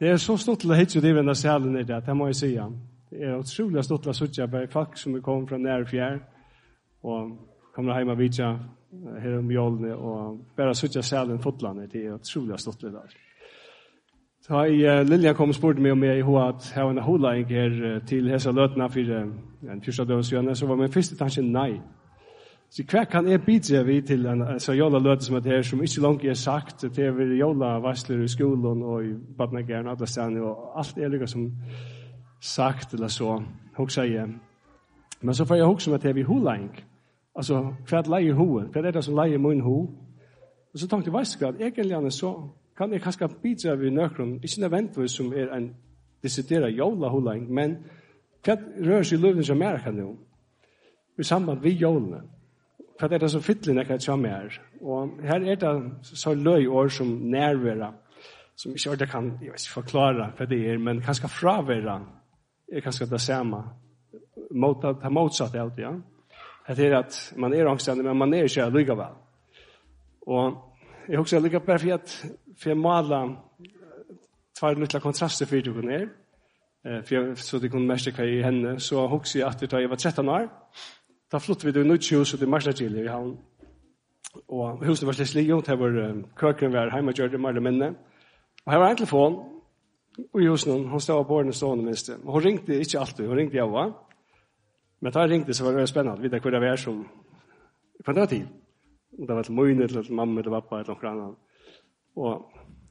Det så stort til å hitte det i denne salen i det må jeg si. Det utrolig stort til å sitte på folk som kommer fra nær fjær, og kommer hjem og videre her om jolene, og bare sitte salen fotlandet. Det utrolig stort til det. Så Lilja kom og spurte meg om jeg at jeg har en holdning her til hese løtene for en første dødsjønne, så var min første tanke nei. Så hva kan jeg bidra vi til en så jola løte som her, som ikke langt er sagt, til å være jola varsler i skolen og i badnageren og alle stedene, og alt lykke som sagt eller så, hoksa jeg. Men så får jeg hoksa meg til vi holdning. Altså, hva leier hoen? Hva det som leier min ho? Og så tenkte jeg, veist du hva, egentlig så kan jeg kanskje bidra ved nøkron, ikke nødvendigvis som en desideret jola holdning, men hva rører seg i løven som er kan nå? I samband med jolene. Hva det som fytler nekket som er. Og her det så løyår som nærværa, som ikke ordet kan forklare hva det men kanskje fraværa kanskje det samme. Ta motsatt av det, ja. Det at man angstende, men man ikke likevel. Og jeg husker likevel bare for jeg maler tvær litt kontraster for det kunne så det kunne mest hva i henne, så husker jeg at da jeg var 13 år, da flyttet vi til nytt hus til Marsnagil i havn. Og huset var slik livet, her var krøkeren var hjemme og gjør det mer eller minne. Og her var en telefon, og i huset hun stod av bårene stående minst. Og hun ringte ikke alltid, hun ringte jeg også. Men da jeg ringte så var det veldig spennende, videre hvor det var som på den tid. Det var til møyne, til mamma, til pappa, eller noe annet. Og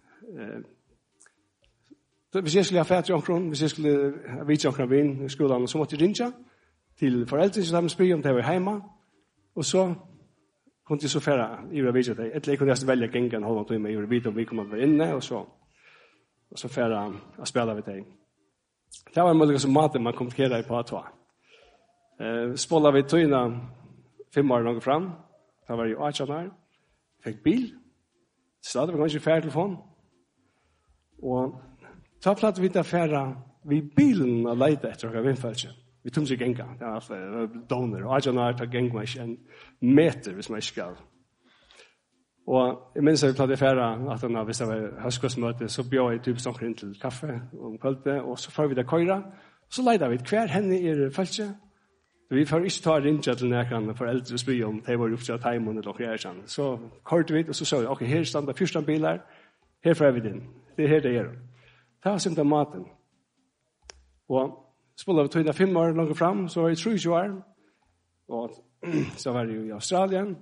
hvis jeg skulle ha fæt i omkron, hvis jeg skulle ha vidt i omkron vinn i skolen, så måtte jeg ringe til foreldre som spør om det var hjemme, og så kunne jeg så fære i å vise det. Etter jeg kunne jeg velge gengen en halv time i å vite om vi kom være inne, og så fære å spille ved det. Det var en mulighet som maten man kommunikerer på at spålet vi tøyene 5 år langt fram, da var jeg 18 år, fikk bil, stadig var kanskje færtelefon, og ta platt vi da fære vi bilen og leite etter hva vindfølelse. Vi tog ikke genga, det var doner, og 18 år tar genga meg ikke en meter hvis man ikke skal. Og jeg minns at vi platt i fære at hvis det var høstgårdsmøte, så bjør jeg typ sånn inn til kaffe om kvöldet, og så får vi det køyre, og så leide vi hver henne følelse. Vi får ikke ta rinja til nærkene for eldre spy om det var oppsatt heimen eller noe her. Så kørte vi, og så sa vi, ok, her standa 14 biler, her får vi den. Det her det gjør. Det var simpelthen maten. Og spolet vi 25 år langt fram, så var jeg 30 år, og så var jeg i Australien,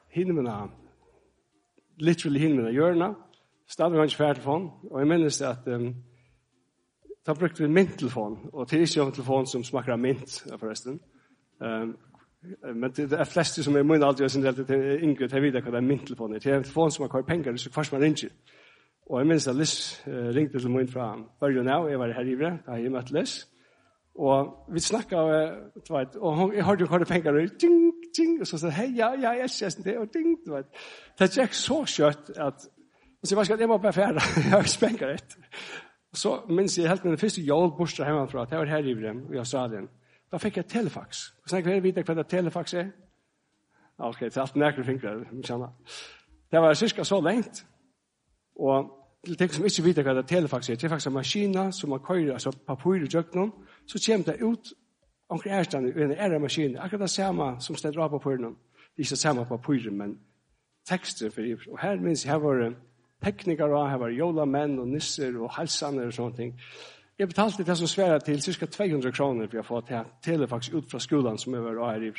literally hinmene hjørna, stadig var ikke færtelefon, og jeg minnes at da brukte vi mynttelefon, og det ikke en telefon som smaker av mynt, forresten. Men det fleste som min aldri har sin del til yngre til videre hva det mynttelefon det en telefon som har kvar penger så først man ringer og jeg minns at Liz ringte til min fra Børge nå jeg var her i Ivre da jeg møtte Liz og vi snakket og jeg hørte jo hva penger og ding, ding og så sa hei, ja, jeg kjøsten det og ding, det gikk så kjøtt at jeg må bare fære jeg har penger etter så minns jeg helt med den første jolbostet hjemmefra det var her i Ivre i Australien. Da fikk jeg telefax. Så jeg vil vite hva det telefax er. Ok, det alt nærkere fingre. Det var cirka så lengt. Og til de som ikke vet hva det telefax er, det er faktisk en maskina som man kører, altså papir i jøkken, så kommer det ut omkring ærstand i en ære-maskin. Akkurat det samme som steder av papiren. Det er ikke det samme papir, men tekster. Og her minns jeg, her var teknikere, her var jolamenn og nisser og halsaner og sånne ting. Jeg betalte det som svære til cirka 200 kroner for å få telefax ut fra skolen som jeg var her i.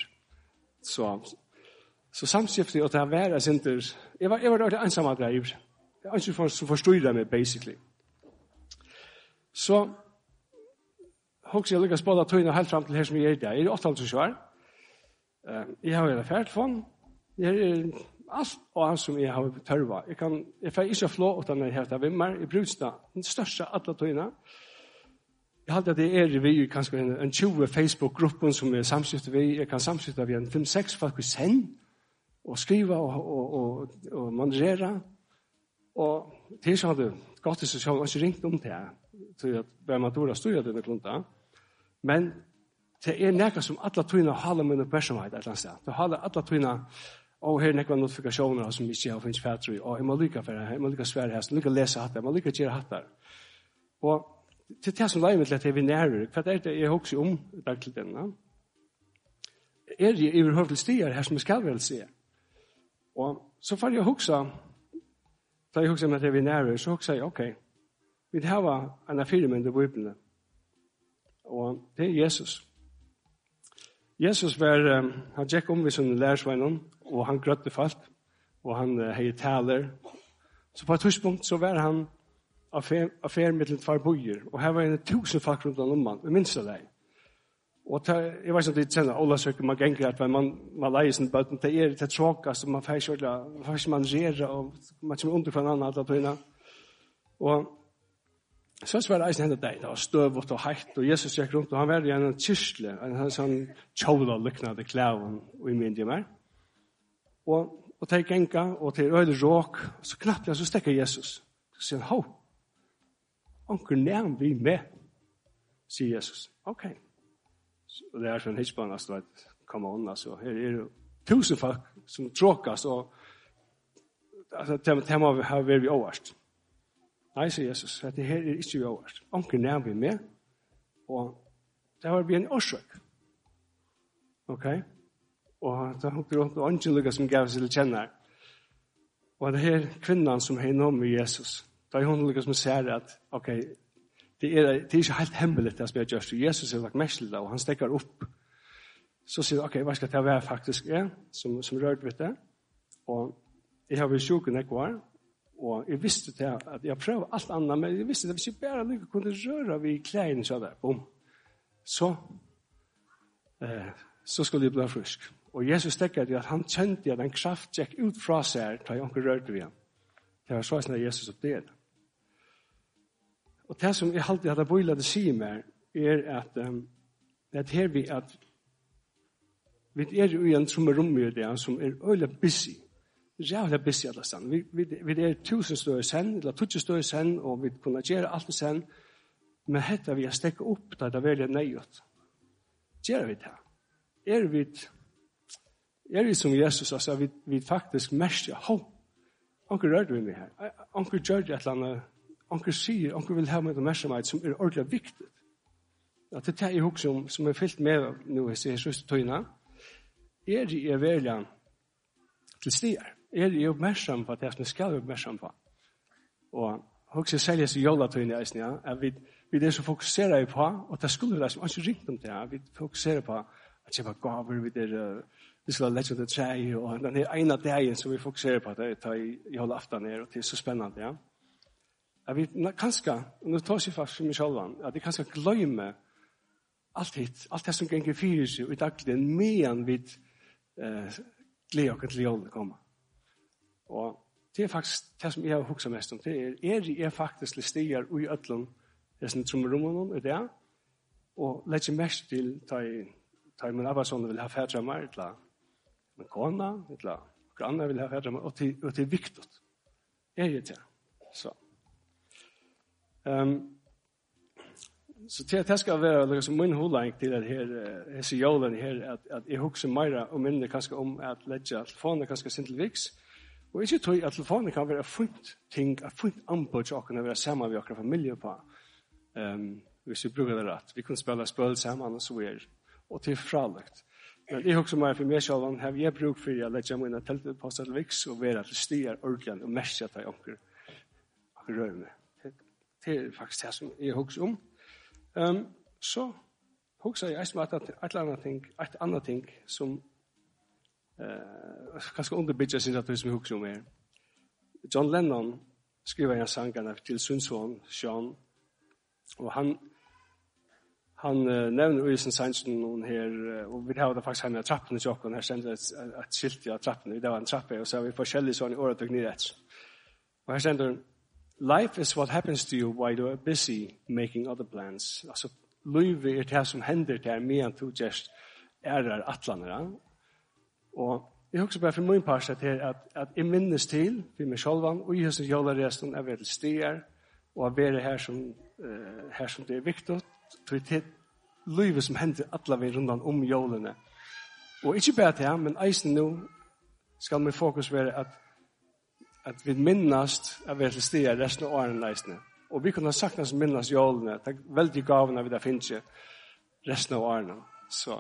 Så samskiftet og til å være sinter, jeg var ensam at jeg er jeg ønsker som forstår meg, basically. Så hokser jeg lykkes både tøyene helt frem til her som jeg er der. Jeg er 8,5 år. Jeg har en færtelefon. Jeg er alt og alt som jeg har tørva. Jeg får ikke flå utan jeg har vimmer. Jeg bruker den største alle tøyene. Jeg halte at det vi kanskje en 20 Facebook-gruppen som jeg samskifter vi. Jeg kan samskifte vi en 5-6 folk i send og skrive og managere. Og til så hadde gått til seg og ikke ringt om det til at Bermadora stod i denne klunta. Men det nekka som alle tøyene haler min oppmerksomhet et eller annet sted. Det haler alle tøyene og her nekva notifikasjoner som ikke har finnes fætre i. Og jeg må lykke for det, jeg må lykke svære her, jeg må lykke lese hatt, jeg må lykke gjøre hatt der. Og til det som leier meg til at jeg vil nærmere, hva er det jeg også om dag til denne? Er jeg overhørt til stier her som jeg skal vel se? Og så får jeg huske, da jeg husker om at jeg vil nærmere, så husker jeg, ok, vi har en firmende i Bibelen, og det er Jesus. Jesus var, han gikk om ved sånne lærersvennen, og han grøtte falt, og han hei taler. Så på et tidspunkt så var han affær med tvær bøyer, og her var en 1000 folk rundt om man, vi minns det. Og jeg vet ikke om det kjenner, Ola søker man ganger at man leier sin bøtten, det er det tråkast, og man får ikke man gjøre, og man kommer under for en annen alle tøyene. Og så var det eisen hendet deg, det var støvått og heitt, og Jesus gikk rundt, og han var i en kyrsle, en sånn kjola lyknade klæven, og i min hjemme. Og til genga, og til øyne råk, så knapt jeg, så stekker Jesus. Så sier han, ho, onker nærm vi med, sier Jesus. Ok. Og det er sånn hitchbane, altså, at komme unna, så her er det 1000 folk som tråkast, og altså, det må ha vært overst. Nei, sier Jesus, at det her er ikke vi overst. Onker nærm vi med, og det var vi en årsøk. Ok? Og da hukte rundt og angeliga som gav seg til kjenner. Og det her kvinnan som har nått med Jesus, da er hun som ser at, ok, det er ikke helt hemmelig det som jeg gjør, Jesus har lagt mest til det, og han stekker opp. Så sier han, ok, hva skal det være faktisk som rørte ved det? Og jeg har vært sjuken ekvar, og jeg visste det at jeg prøver alt annet, men jeg visste det hvis jeg bare lykke kunne røre ved klærne så der, boom, så skulle jeg bli frisk. Og Jesus stekker det at han kjente at en kraft gikk ut fra seg da jeg ikke rørte ved ham. Det var sånn at Jesus oppdede. Og det som jeg alltid hadde bøylet å si meg er at her vi er jo i en trommerom i det som er øyelig busy. Rævlig busy alle steder. Vi er 1000 større sen, eller 20 større sen, og vi kunne gjøre alt det sen, men hette vi har stekket opp da det er veldig nøyot. Gjør vi det? Er vi som Jesus, altså vi faktisk merker, onker rørte vi med her, onker gjør det et eller annet, onker sier, onker vil ha med det merksomhet som er ordentlig viktig. At det er jeg også som er fyllt med nå i sier søste tøyene, er jeg veldig til stier. Er jeg oppmerksom på at jeg skal være oppmerksom på. Og også selger seg jolatøyene i eisen, at vi er så fokuserer på, og det skulle være som ikke ringt om det, vi fokuserer på at jeg var gaver, vi skal ha legge det tre, og den er ene dagen som vi fokuserer på, det tar i holde aften her, og det er så spennende, ja. At vi kanskje, nå tar jeg faktisk for meg selv, at vi kanskje glemmer alt det som ganger fyrer seg, og i daglig, medan vi gleder oss til å komme. Og det er faktisk det som jeg har hukset mest om, det er faktisk listiger ui ødlen, det som trommerommene er det, og legger mest til ta min arbeidsånd vil ha fædre meg, eller min kona, eller grannar vil ha fædre meg, og det er viktig. Er det det? Så det skal være liksom min holdning til at her sier jolen her, at jeg husker mer og mindre kanskje om at legge telefonen kanskje sin til viks, og ikke tror at telefonen kan være fint ting, et fint anbud til å kunne være sammen med akkurat familie på, hvis vi bruker det rett. Vi kan spille spøl sammen og så og til fralagt. Men jeg husker mer for meg selv, har jeg bruk for å legge mine teltposter til viks og være til stier ordentlig og merke at jeg akkurat rører meg. Det er faktisk det som jeg husker om. Så husker jeg et annet ting som kanskje underbygger sin at det som jeg husker om John Lennon skriver en sang til Sundsvån, Sean, og han nevner i sin sangen her, og vi har det faktisk her med trappene til åkken, her stender et skilt av trappene, det var en trappe, og så har vi forskjellige sånne året og nyrett. Og her stender life is what happens to you while you are busy making other plans. Altså, livet er det som hender til medan du just atlaner. Og jeg husker bare for min part at jeg minnes til for meg selv, og i høsten joleresten er vi til stier, og å være her som det er viktig, til livet som hender alle vi rundt om jolene. Og ikke bare til men eisen nå skal min fokus være at vi minnast av vi til stier resten av årene eisene. Og vi kunne sagt minnes jålene, det er veldig gavene vi da finner resten av årene. Så.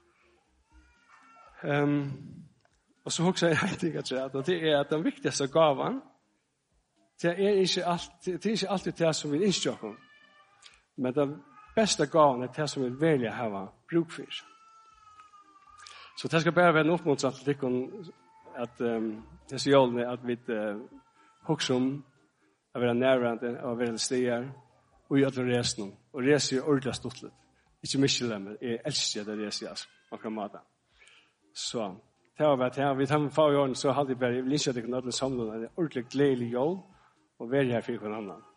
Og så husker jeg en ting og det er at den viktigste gaven, det er ikke alltid det som vi innskjøkker, men den beste gaven er det som vi velger å ha bruk for. Så det skal bare være en oppmuntring til dere at disse jålene at vi husker om å være nærværende og være stier og gjøre det resten. Og rese er ordentlig stort litt. Ikke mye men jeg elsker det rese på en måte. Så det har vært her. Vi tar med far i åren så hadde jeg bare lyst til at jeg kunne ha det sammen. Det er ordentlig gledelig jål og være her for hverandre.